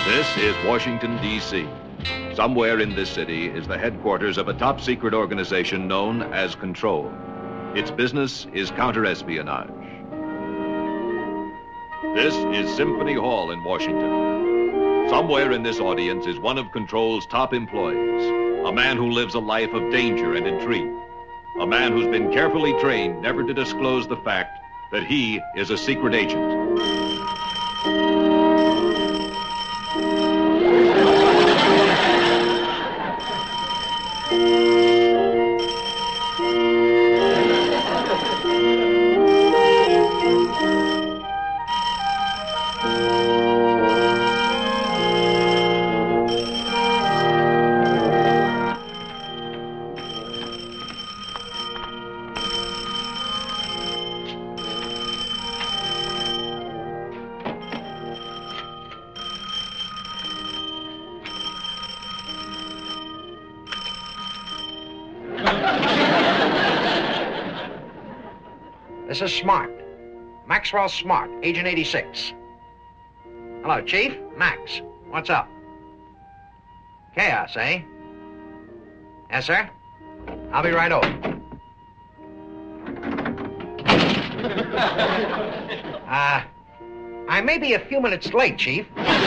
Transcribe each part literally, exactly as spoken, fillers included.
This is Washington, D C Somewhere in this city is the headquarters of a top-secret organization known as Control. Its business is counter-espionage. This is Symphony Hall in Washington. Somewhere in this audience is one of Control's top employees, a man who lives a life of danger and intrigue, a man who's been carefully trained never to disclose the fact that he is a secret agent. This is Smart. Maxwell Smart, Agent eighty-six. Hello, Chief. Max. What's up? Chaos, eh? Yes, sir? I'll be right over. uh, I may be a few minutes late, Chief.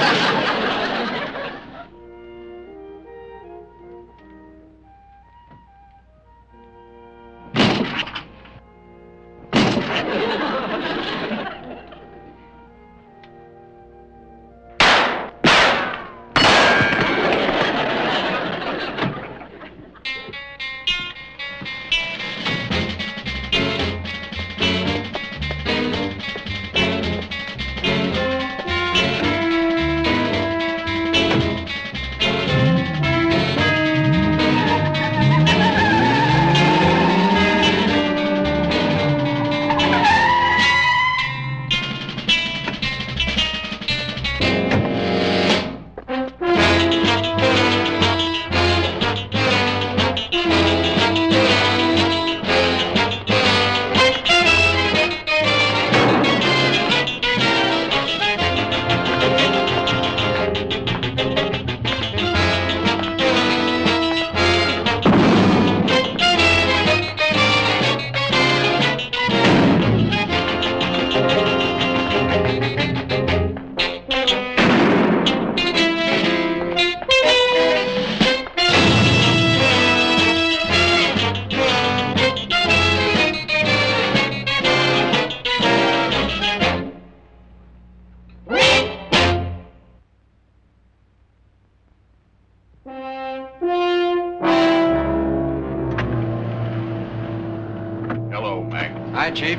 Hello, Mac. Hi, Chief.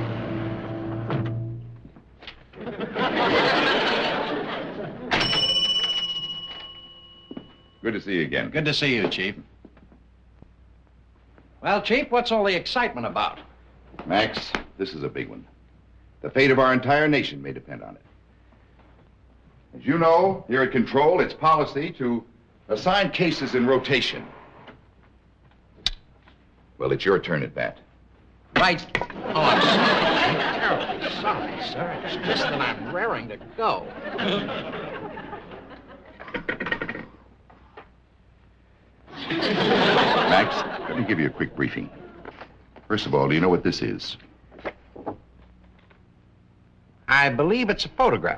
Good to see you again. Good to see you, Chief. Well, Chief, what's all the excitement about? Max, this is a big one. The fate of our entire nation may depend on it. As you know, here at Control, it's policy to assign cases in rotation. Well, it's your turn at bat. Right. Oh, I'm sorry. I'm terribly sorry, sir. It's just that I'm raring to go. Max, let me give you a quick briefing. First of all, do you know what this is? I believe it's a photograph.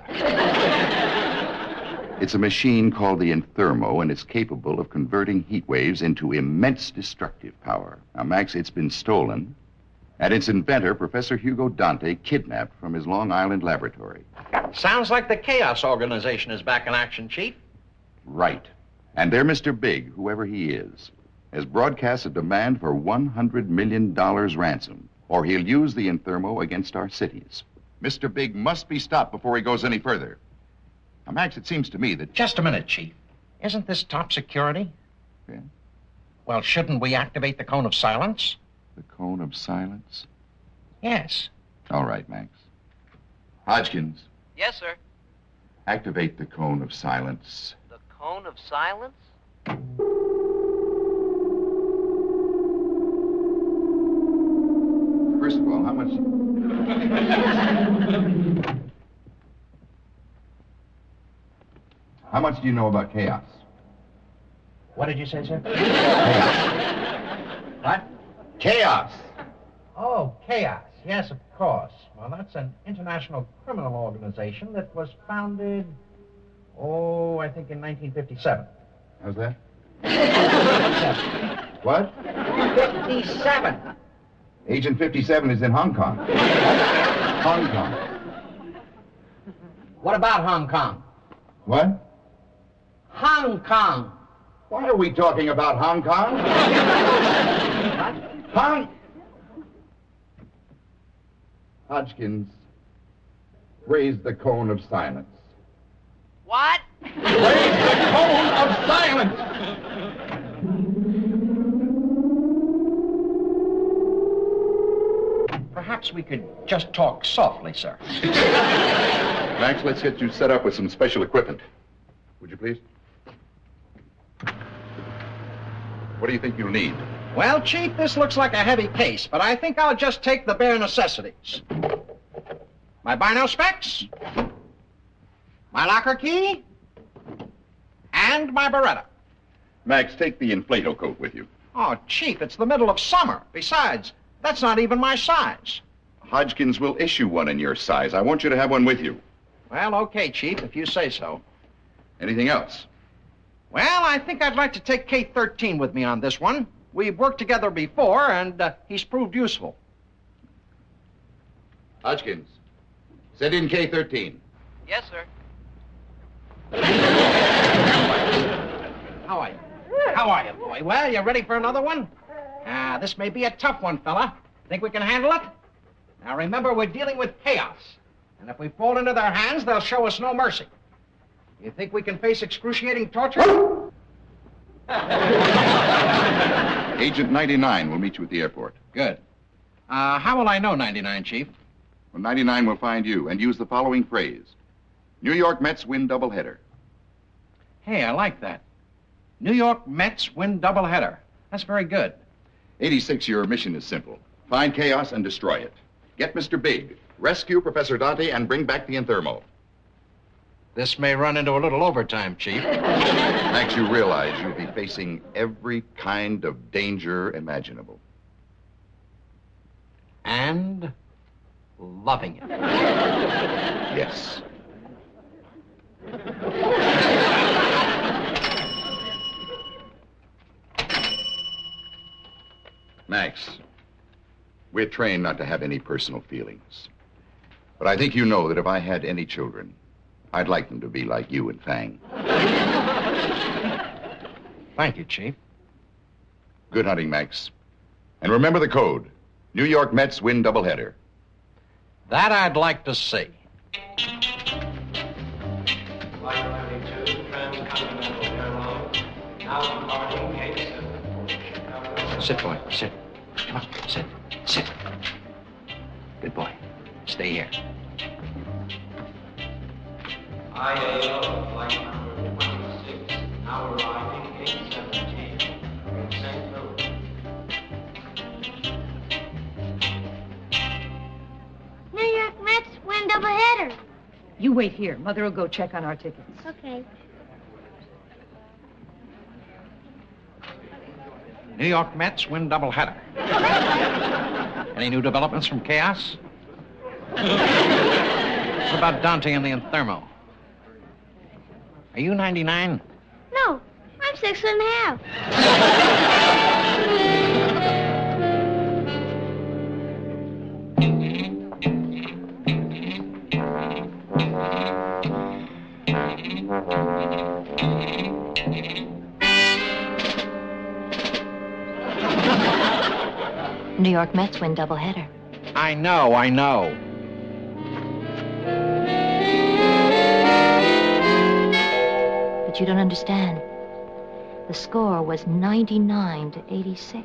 It's a machine called the Inthermo, and it's capable of converting heat waves into immense destructive power. Now, Max, it's been stolen, and its inventor, Professor Hugo Dante, kidnapped from his Long Island laboratory. Sounds like the Chaos Organization is back in action, Chief. Right. And their Mister Big, whoever he is, has broadcast a demand for one hundred million dollars ransom, or he'll use the Inthermo against our cities. Mister Big must be stopped before he goes any further. Now, Max, it seems to me that... Just a minute, Chief. Isn't this top security? Yeah? Well, shouldn't we activate the cone of silence? The cone of silence? Yes. All right, Max. Hodgkins, Yes, sir. activate the cone of silence. The cone of silence? First of all, how much... How much do you know about chaos? What did you say, sir? Chaos. What? Chaos. Oh, chaos. Yes, of course. Well, that's an international criminal organization that was founded, oh, I think in nineteen fifty-seven. How's that? fifty-seven. What? fifty-seven. Agent fifty-seven is in Hong Kong. Hong Kong. What about Hong Kong? What? Hong Kong. Why are we talking about Hong Kong? What? Hong... Hodgkins, raise the cone of silence. What? Raise the cone of silence! Perhaps we could just talk softly, sir. Max, let's get you set up with some special equipment. Would you please? What do you think you'll need? Well, Chief, this looks like a heavy case, but I think I'll just take the bare necessities. My bino specs, my locker key, and my Beretta. Max, take the inflato coat with you. Oh, Chief, it's the middle of summer. Besides, that's not even my size. Hodgkins will issue one in your size. I want you to have one with you. Well, okay, Chief, if you say so. Anything else? Well, I think I'd like to take K thirteen with me on this one. We've worked together before, and uh, he's proved useful. Hodgkins, send in K thirteen. Yes, sir. How are you? How are you, boy? Well, you ready for another one? Ah, this may be a tough one, fella. Think we can handle it? Now, remember, we're dealing with chaos. And if we fall into their hands, they'll show us no mercy. You think we can face excruciating torture? Agent ninety-nine will meet you at the airport. Good. Uh, how will I know ninety-nine, Chief? Well, ninety-nine will find you and use the following phrase. New York Mets win doubleheader. Hey, I like that. New York Mets win doubleheader. That's very good. eighty-six, your mission is simple. Find chaos and destroy it. Get Mister Big, rescue Professor Dante, and bring back the Inthermo. This may run into a little overtime, Chief. Max, you realize you'll be facing every kind of danger imaginable. And loving it. Yes. Max, we're trained not to have any personal feelings. But I think you know that if I had any children, I'd like them to be like you and Fang. Thank you, Chief. Good hunting, Max. And remember the code. New York Mets win doubleheader. That I'd like to see. Flight thirty-two, Transcontinental Airlines, now departing Gate seven. Sit, boy. Sit. Come on. Sit. Sit. Good boy. Stay here. I A O, flight number twenty-six, now arriving Gate seventeen, in Saint Louis. New York Mets win doubleheader. You wait here. Mother will go check on our tickets. Okay. New York Mets win doubleheader. Any new developments from Chaos? What about Dante and the Inthermo? Are you ninety-nine? No, I'm six and a half. New York Mets win doubleheader. I know, I know. But you don't understand. The score was ninety-nine to eighty-six.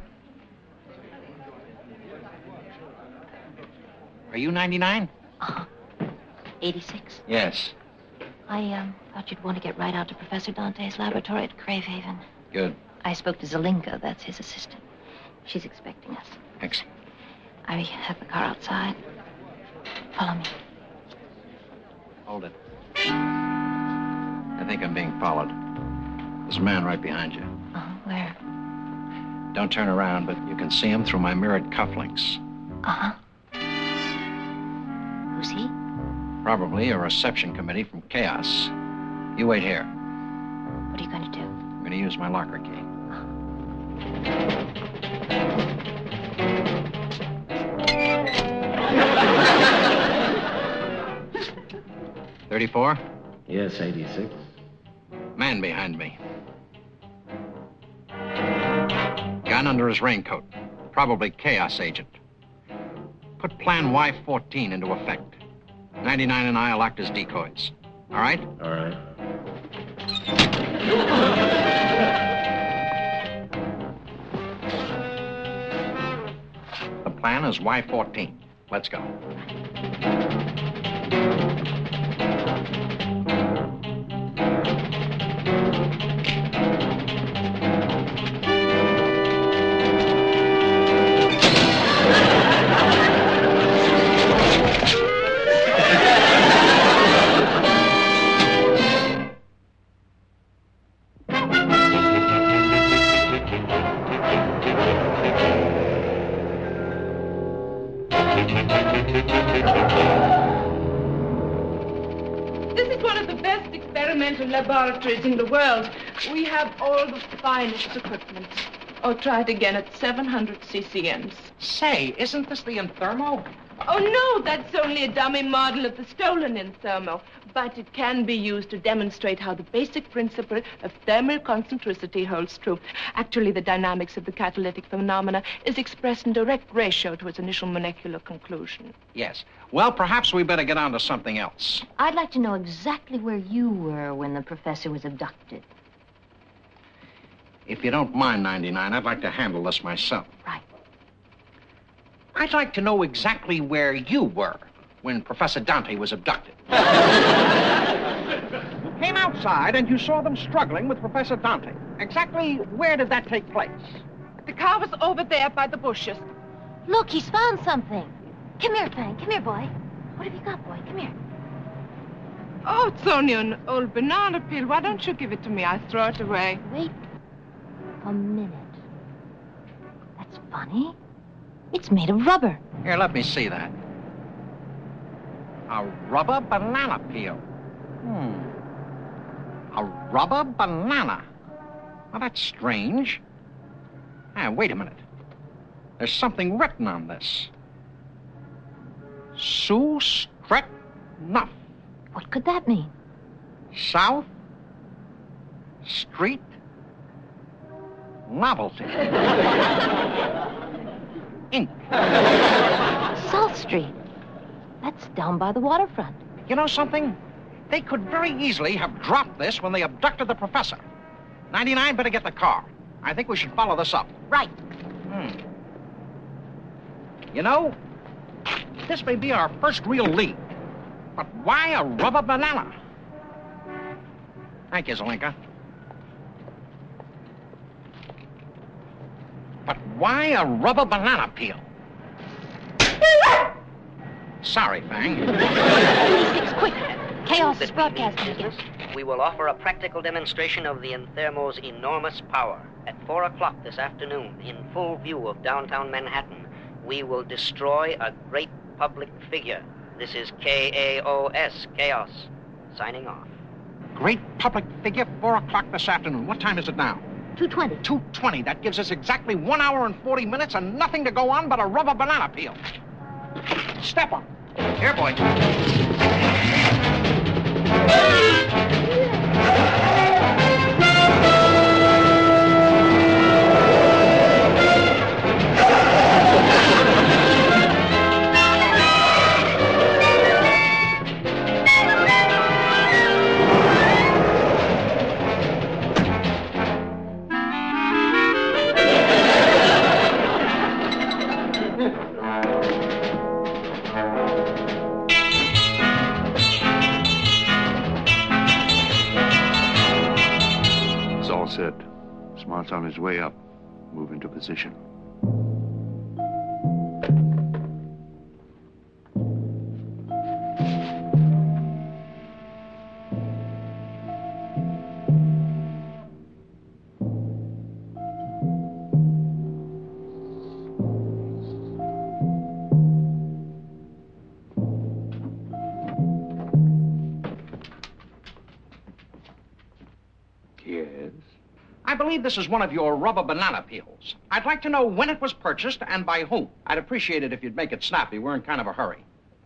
Are you ninety-nine? Uh-huh. eighty-six. Yes. I um, thought you'd want to get right out to Professor Dante's laboratory at Gravehaven. Good. I spoke to Zelinka, that's his assistant. She's expecting us. Excellent. I have the car outside. Follow me. Hold it. Now, think I'm being followed. There's a man right behind you. Oh, where? Don't turn around, but you can see him through my mirrored cufflinks. Uh-huh. Who's he? Probably a reception committee from Chaos. You wait here. What are you going to do? I'm going to use my locker key. thirty-four? Yes, eighty-six. Man behind me. Gun under his raincoat. Probably Chaos agent. Put Plan Y fourteen into effect. ninety-nine and I will act as decoys. All right? All right. The plan is Y fourteen. Let's go. This is one of the best experimental laboratories in the world. We have all the finest equipment. Oh, try it again at seven hundred C C Ms. Say, isn't this the Inthermo? Oh, no, that's only a dummy model of the stolen Inthermo. But it can be used to demonstrate how the basic principle of thermal concentricity holds true. Actually, the dynamics of the catalytic phenomena is expressed in direct ratio to its initial molecular conclusion. Yes. Well, perhaps we better get on to something else. I'd like to know exactly where you were when the professor was abducted. If you don't mind, ninety-nine, I'd like to handle this myself. Right. I'd like to know exactly where you were when Professor Dante was abducted. Came outside and you saw them struggling with Professor Dante. Exactly where did that take place? The car was over there by the bushes. Look, he's found something. Come here, Fang. Come here, boy. What have you got, boy? Come here. Oh, it's only an old banana peel. Why don't you give it to me? I'll throw it away. Wait a minute. That's funny. It's made of rubber. Here, let me see that. A rubber banana peel. Hmm. A rubber banana. Well, that's strange. Ah, wait a minute. There's something written on this. Sue Stret Nuff. What could that mean? South Street Novelty. Ink. South Street. That's down by the waterfront. You know something? They could very easily have dropped this when they abducted the professor. ninety-nine, better get the car. I think we should follow this up. Right. Hmm. You know, this may be our first real lead. But why a rubber banana? Thank you, Zelenka. But why a rubber banana peel? Sorry, Fang. Six, quick. Chaos is broadcasting again. We will offer a practical demonstration of the Inthermo's enormous power. At four o'clock this afternoon, in full view of downtown Manhattan, we will destroy a great public figure. This is K A O S, Chaos, signing off. Great public figure, four o'clock this afternoon. What time is it now? two twenty. two twenty. That gives us exactly one hour and forty minutes and nothing to go on but a rubber banana peel. Step up. Here, boy. Set. Smart's on his way up. Move into position. I believe this is one of your rubber banana peels. I'd like to know when it was purchased and by whom. I'd appreciate it if you'd make it snappy. We're in kind of a hurry.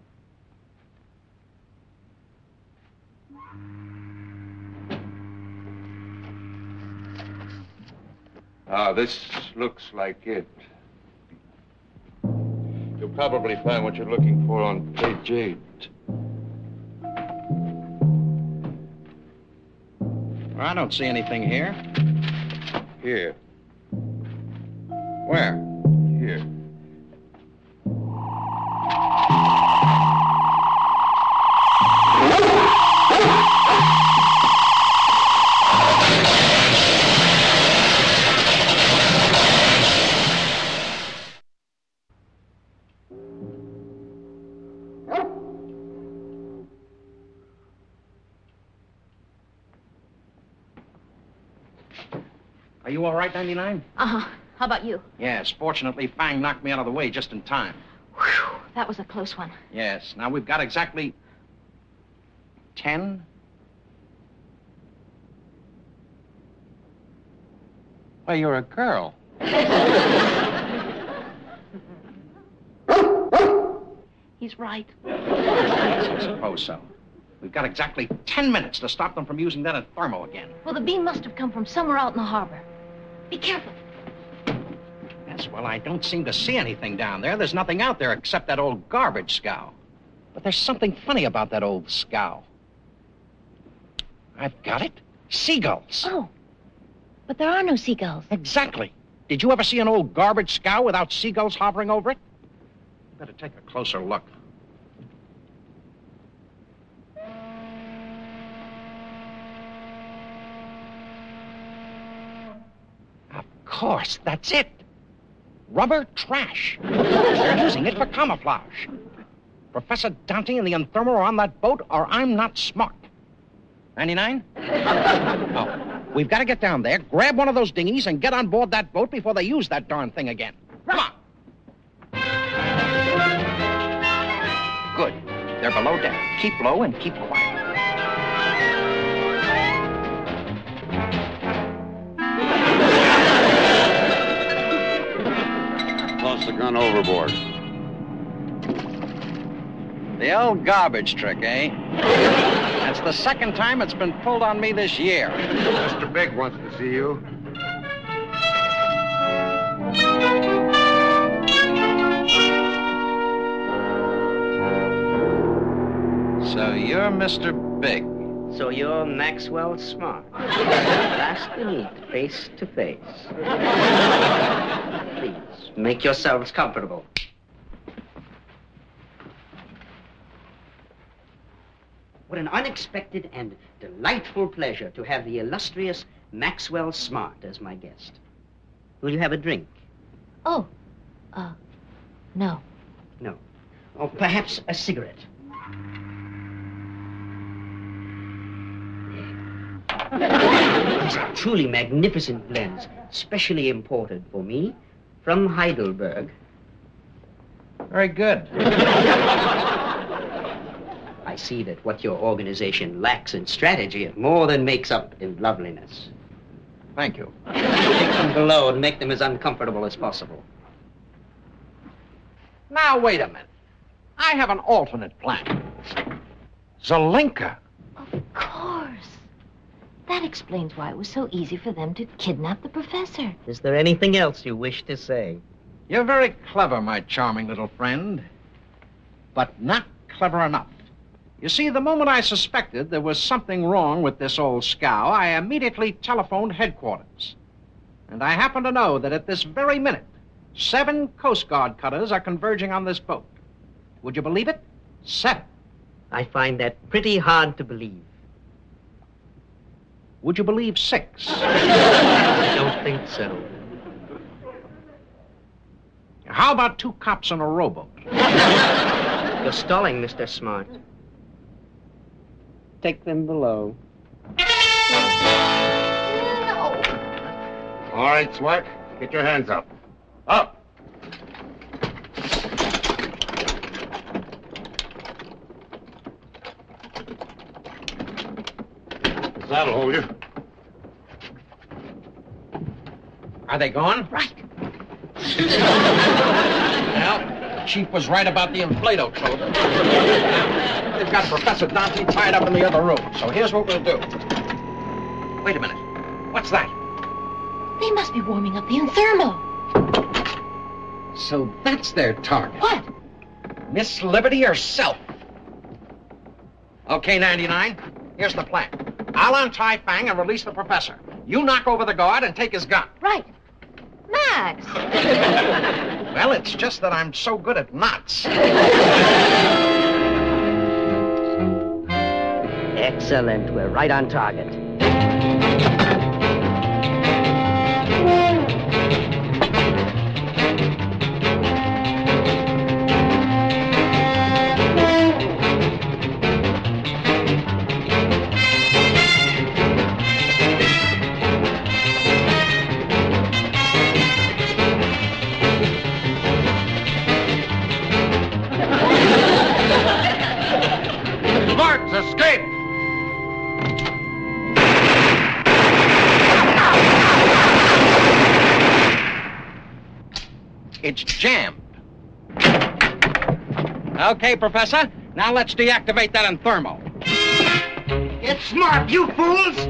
Ah, this looks like it. You'll probably find what you're looking for on page eight. Well, I don't see anything here. Here. Where? Here. Are you all right, ninety-nine? Uh-huh. How about you? Yes, fortunately, Fang knocked me out of the way just in time. Whew, that was a close one. Yes, now we've got exactly ten. Well, you're a girl. He's right. Yes, I suppose so. We've got exactly ten minutes to stop them from using that at thermo again. Well, the beam must have come from somewhere out in the harbor. Be careful. Yes, well, I don't seem to see anything down there. There's nothing out there except that old garbage scow. But there's something funny about that old scow. I've got it. Seagulls. Oh, but there are no seagulls. Exactly. Did you ever see an old garbage scow without seagulls hovering over it? Better take a closer look. Of course, that's it. Rubber trash. They're using it for camouflage. Professor Dante and the Anthermo are on that boat, or I'm not smart. ninety-nine? Oh, we've got to get down there, grab one of those dinghies, and get on board that boat before they use that darn thing again. Come on. Good. They're below deck. Keep low and keep quiet. Toss the gun overboard. The old garbage trick, eh? That's the second time it's been pulled on me this year. Mister Big wants to see you. So you're Mister Big. So you're Maxwell Smart. Last we meet, face to face. Please, make yourselves comfortable. What an unexpected and delightful pleasure to have the illustrious Maxwell Smart as my guest. Will you have a drink? Oh, uh, no. No. Or perhaps a cigarette. These are truly magnificent blends, specially imported for me from Heidelberg. Very good. I see that what your organization lacks in strategy, it more than makes up in loveliness. Thank you. Take them below and make them as uncomfortable as possible. Now, wait a minute. I have an alternate plan. Zelenka. Of course. That explains why it was so easy for them to kidnap the professor. Is there anything else you wish to say? You're very clever, my charming little friend. But not clever enough. You see, the moment I suspected there was something wrong with this old scow, I immediately telephoned headquarters. And I happen to know that at this very minute, seven Coast Guard cutters are converging on this boat. Would you believe it? Seven. I find that pretty hard to believe. Would you believe six? I don't think so. How about two cops on a rowboat? You're stalling, Mister Smart. Take them below. All right, Smart. Get your hands up. Up! That'll hold you. Are they gone? Right. Well, the chief was right about the inflato code. Now, they've got Professor Dante tied up in the other room. So here's what we'll do. Wait a minute. What's that? They must be warming up the Inthermo. So that's their target. What? Miss Liberty herself. Okay, ninety-nine. Here's the plan. I'll untie Fang and release the professor. You knock over the guard and take his gun. Right. Max. Well, it's just that I'm so good at knots. Excellent. We're right on target. Escape! It's jammed. Okay, Professor. Now let's deactivate that Inthermo. Get smart, you fools!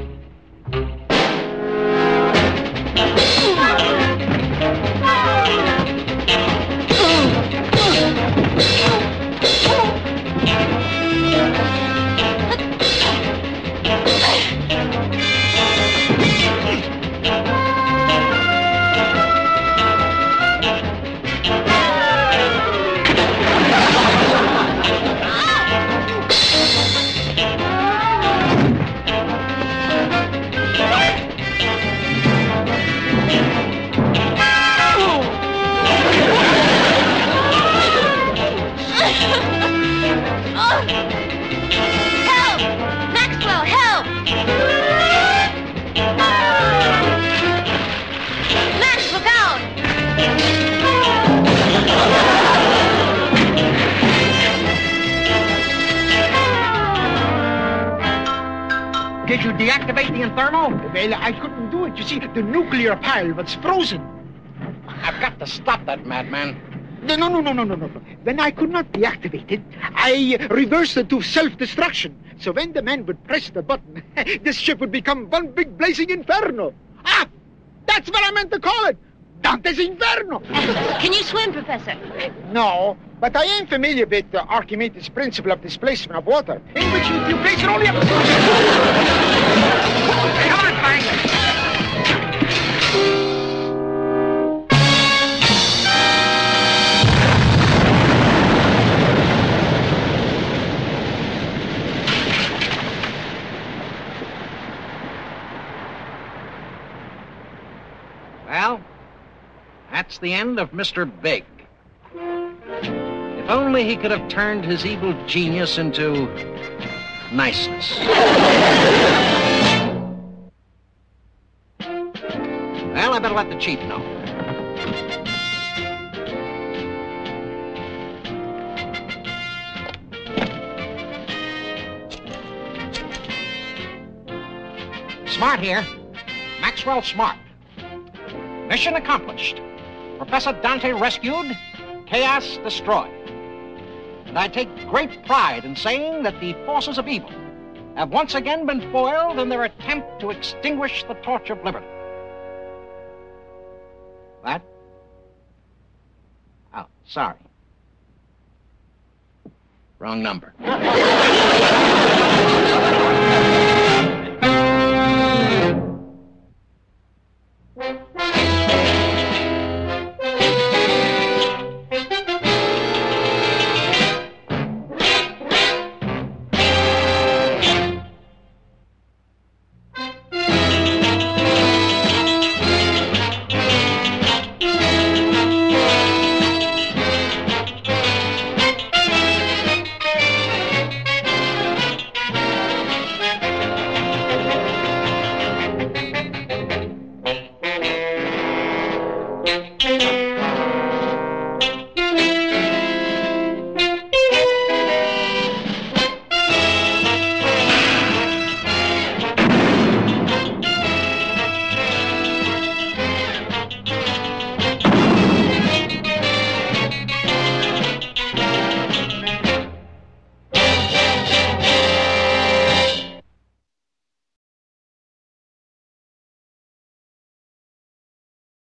Did you deactivate the Inthermo? Well, I couldn't do it. You see, the nuclear pile was frozen. I've got to stop that madman. No, no, no, no, no, no, no. When I could not deactivate it, I reversed it to self-destruction. So when the man would press the button, this ship would become one big blazing inferno. Ah! That's what I meant to call it. Dante's Inferno. Can you swim, Professor? No, but I am familiar with the Archimedes' principle of displacement of water, in which you, you place it only up... Come on, Frank! Well, that's the end of Mister Big. If only he could have turned his evil genius into niceness. Well, I better let the chief know. Smart here. Maxwell Smart. Mission accomplished. Professor Dante rescued, chaos destroyed. And I take great pride in saying that the forces of evil have once again been foiled in their attempt to extinguish the torch of liberty. What? Oh, sorry. Wrong number.